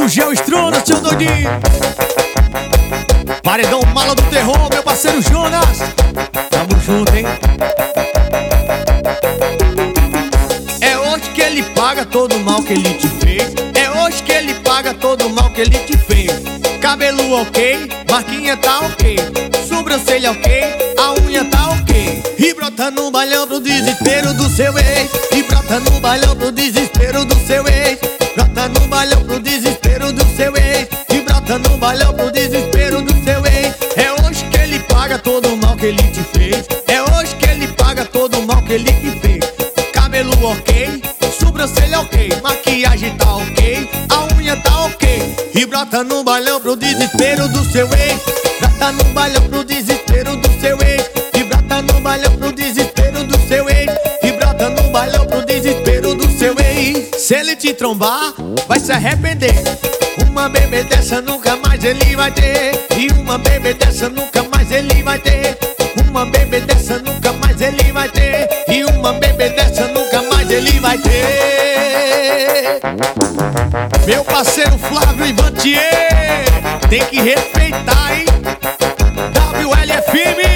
parceiro Gel Estrona, seu doidinho. Paredão Mala do Terror, meu parceiro Jonas. Tamo junto, hein? É hoje que ele paga todo o mal que ele te fez. É hoje que ele paga todo o mal que ele te fez. Cabelo ok, marquinha tá ok, sobrancelha ok, a unha tá ok. E brota no bailão pro desespero do seu ex. E brota no bailão pro desespero do seu ex. Brota no bailão pro desespero do seu ex. E brota no bailão pro desespero do seu ex. É hoje que ele paga todo o mal que ele te fez. É hoje que ele paga todo o mal que ele te fez. Cabelo ok, sobrancelha ok, maquiagem tá ok, a unha tá ok. E brota no bailão pro desespero do seu ex. Brota no bailão pro desespero do seu ex. E brota no bailão pro desespero do seu ex. E brota no bailão pro desespero do seu ex. Se ele te trombar, vai se arrepender. Uma bebê dessa nunca mais ele vai ter. E uma bebê dessa nunca mais ele vai ter. Uma bebê dessa nunca mais ele vai ter. E uma bebê dessa nunca mais ele vai ter. Meu parceiro Flávio Ivantier, tem que respeitar, hein? WLFM.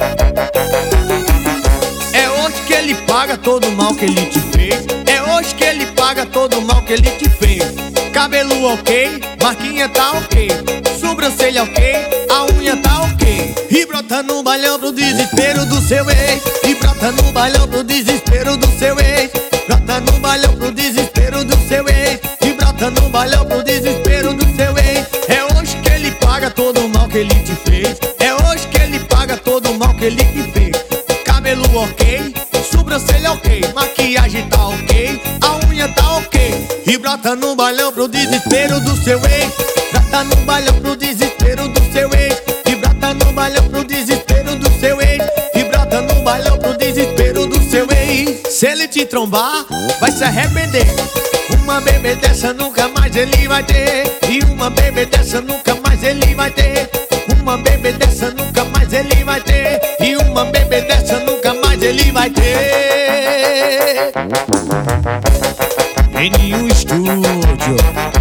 É hoje que ele paga todo o mal que ele te fez. É hoje que ele paga todo o mal que ele te fez. Cabelo ok, marquinha tá ok, sobrancelha ok, a unha tá ok. E brota no bailão pro desespero do seu ex. E brota no bailão pro desespero do seu ex. Brota no bailão pro desespero do seu ex. E brota no bailão pro desespero do seu ex. É hoje que ele paga todo o mal que ele te fez. É hoje que ele paga todo o mal que ele te fez. Cabelo ok, sobrancelha ok, maquiagem tá ok, a unha tá ok. E brota no bailão pro desespero do seu ex. Brota no bailão pro desespero do seu ex. E brota no bailão pro desespero do seu ex. E brota no bailão pro desespero do seu ex. Se ele te trombar, vai se arrepender. Uma bebê dessa nunca mais ele vai ter. E uma bebê dessa nunca mais ele vai ter. Uma bebê dessa nunca mais ele vai ter. E uma bebê dessa nunca mais ele vai ter. Em nenhum estúdio.